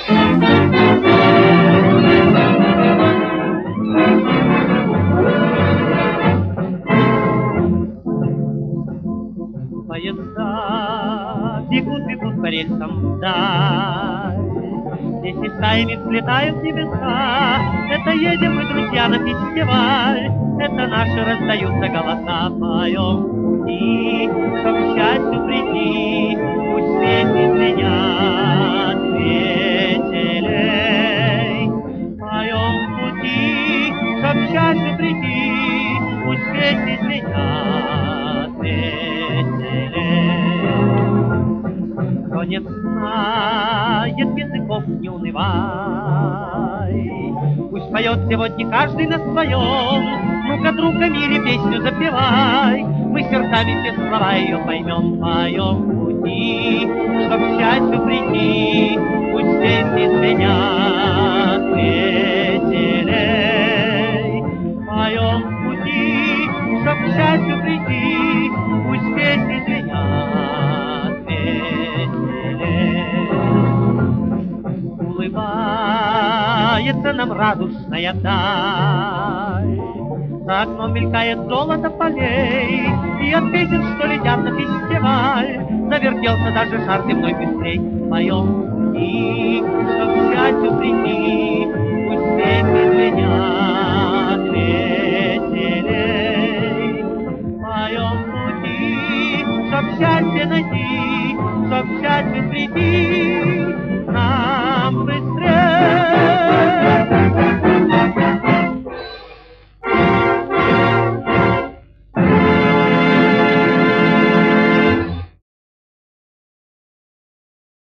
Поезда бегут по рельсам вдаль, здесь и стаями взлетают небеса. Это едем мы, друзья, на фестиваль, это наши раздаются голоса. Поем пути, чтоб к счастью прийти, пусть светит звенят веселей. Поем пути, чтоб к счастью прийти, пусть светит звенят веселей. Кто не знает языков, не унывай, пусть поет сегодня каждый на своем. Ну-ка, друг, о мире песню запевай, мы сердцами все слова ее поймем. Поем пути, чтоб к счастью прийти, пусть песни звенят веселей. Поем пути, чтоб к счастью прийти, пусть песни звенят веселей. Улыбается нам радостная даль, за окном мелькает золото полей, и от песен, что летят на фестиваль, завертелся даже шар земной быстрей. Поем пути, что